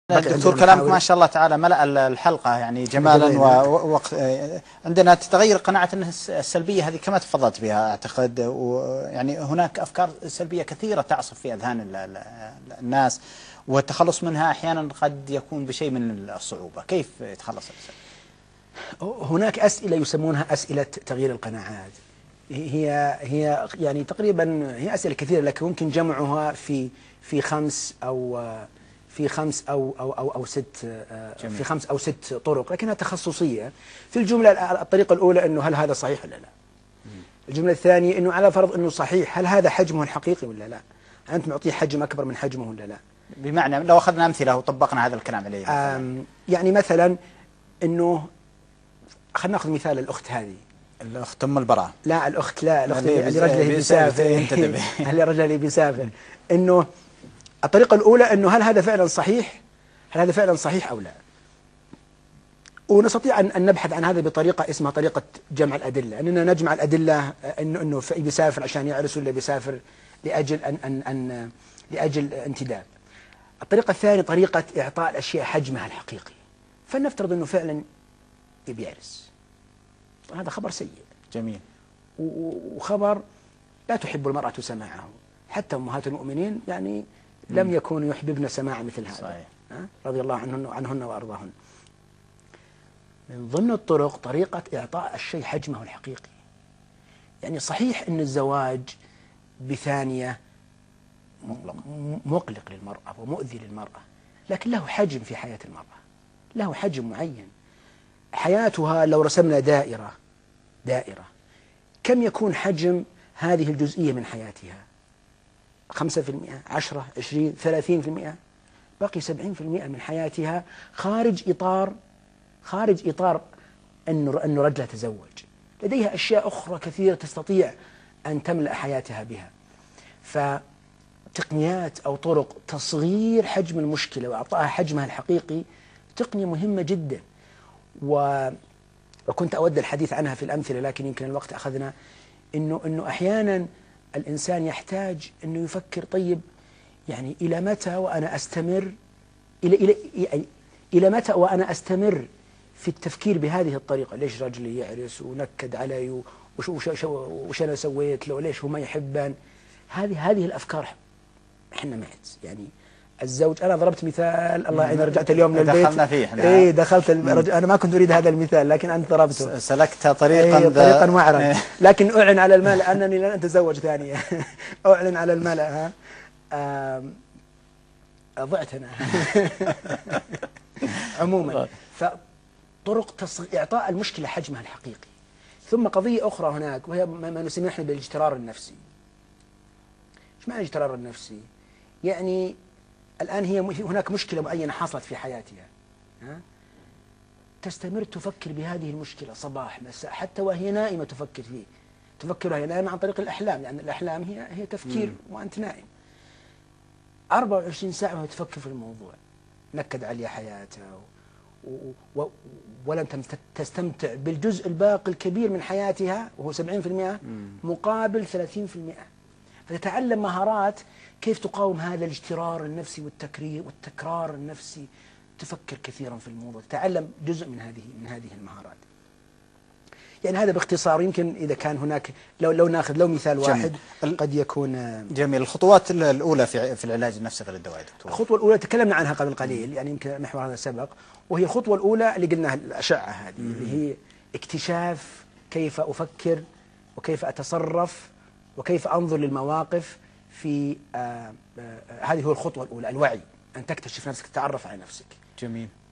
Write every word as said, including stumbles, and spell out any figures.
دكتور كلامك ما شاء الله تعالى ملأ الحلقة يعني جمالا ووقت. عندنا تتغير قناعة أن السلبية هذه كما تفضلت بها أعتقد، ويعني هناك أفكار سلبية كثيرة تعصف في أذهان الناس، والتخلص منها أحيانا قد يكون بشيء من الصعوبة. كيف يتخلص الإنسان؟ هناك أسئلة يسمونها أسئلة تغيير القناعات. هي هي يعني تقريبا هي أسئلة كثيرة، لكن ممكن جمعها في في خمس أو في خمس أو أو أو أو ست جميل. في خمس أو ست طرق، لكنها تخصصية. في الجملة الطريقة الأولى إنه هل هذا صحيح ولا لا؟ الجملة الثانية إنه على فرض إنه صحيح، هل هذا حجمه الحقيقي ولا لا؟ أنت معطيه حجم أكبر من حجمه ولا لا؟ بمعنى لو أخذنا أمثلة وطبقنا هذا الكلام عليه، يعني مثلا إنه خلينا نأخذ مثال الأخت هذه، الأخت أم البراء. لا الأخت لا الأخت اللي رجله بيسافر اللي رجله بيسافر إنه الطريقة الأولى إنه هل هذا فعلا صحيح؟ هل هذا فعلا صحيح أو لا؟ ونستطيع أن نبحث عن هذا بطريقة اسمها طريقة جمع الأدلة، أننا نجمع الأدلة إنه إنه بيسافر عشان يعرس ولا بيسافر لأجل أن أن أن لأجل انتداب. الطريقة الثانية طريقة إعطاء الأشياء حجمها الحقيقي، فلنفترض إنه فعلا يبي يعرس، هذا خبر سيء جميل، وخبر لا تحب المرأة سماعه، حتى أمهات المؤمنين يعني لم يكونوا يحببن سماع مثل هذا. صحيح. رضي الله عنهن عنهن وأرضاهن. من ضمن الطرق طريقة إعطاء الشيء حجمه الحقيقي. يعني صحيح أن الزواج بثانية مقلق للمرأة ومؤذي للمرأة، لكن له حجم في حياة المرأة، له حجم معين. حياتها لو رسمنا دائرة دائرة كم يكون حجم هذه الجزئية من حياتها؟ خمسة في المئة، عشرة، عشرين، ثلاثين في المئة، باقي سبعين في المئة من حياتها خارج إطار خارج إطار أنه أنه رجل تزوج. لديها أشياء أخرى كثيرة تستطيع أن تملأ حياتها بها. فتقنيات أو طرق تصغير حجم المشكلة وإعطائها حجمها الحقيقي تقنية مهمة جدا، وكنت أود الحديث عنها في الأمثلة لكن يمكن الوقت أخذنا. إنه إنه أحيانا الإنسان يحتاج إنه يفكر، طيب يعني إلى متى وأنا أستمر إلى إلى يعني إلى متى وأنا أستمر في التفكير بهذه الطريقة؟ ليش رجلي يعرس ونكد علي وش وش وش أنا سويت له؟ ليش هو ما يحبن؟ هذه هذه الأفكار إحنا معت. يعني الزوج، أنا ضربت مثال الله يعين، رجعت اليوم للبيت دخلنا فيه. إيه دخلت الرج... أنا ما كنت أريد هذا المثال لكن أنت ضربته، سلكت طريقا إيه طريقا معرض. لكن أعلن على الملأ أنني لن أتزوج ثانية. أعلن على الملأ. ها ضعت أنا. عموما فطرق تصغ... إعطاء المشكلة حجمها الحقيقي. ثم قضية أخرى هناك وهي ما نسميه نحن بالاجترار النفسي. إيش معنى الاجترار النفسي؟ يعني الآن هي هناك مشكلة معينة حصلت في حياتها، ها؟ تستمر تفكر بهذه المشكلة صباح مساء، حتى وهي نائمة تفكر فيه، تفكر وهي نائمة عن طريق الأحلام، لأن يعني الأحلام هي هي تفكير مم. وأنت نائم. أربعة وعشرين ساعة وهي تفكر في الموضوع، نكد عليها حياتها و... و... ولم تستمتع بالجزء الباقي الكبير من حياتها وهو سبعين في المئة مقابل ثلاثين في المئة. فتتعلم مهارات كيف تقاوم هذا الاجترار النفسي والتكرير والتكرار النفسي، تفكر كثيرا في الموضوع، تتعلم جزء من هذه من هذه المهارات. يعني هذا باختصار. يمكن إذا كان هناك لو لو ناخذ لو مثال واحد جميل. قد يكون جميل. الخطوات الأولى في في العلاج النفسي غير الدوائي دكتور. الخطوة الأولى تكلمنا عنها قبل قليل، يعني يمكن محور هذا سبق، وهي الخطوة الأولى اللي قلناها الأشعة هذه اللي هي اكتشاف كيف أفكر وكيف أتصرف وكيف أنظر للمواقف في آه آه هذه هو الخطوة الأولى، الوعي، أن تكتشف نفسك، تتعرف على نفسك. جميل.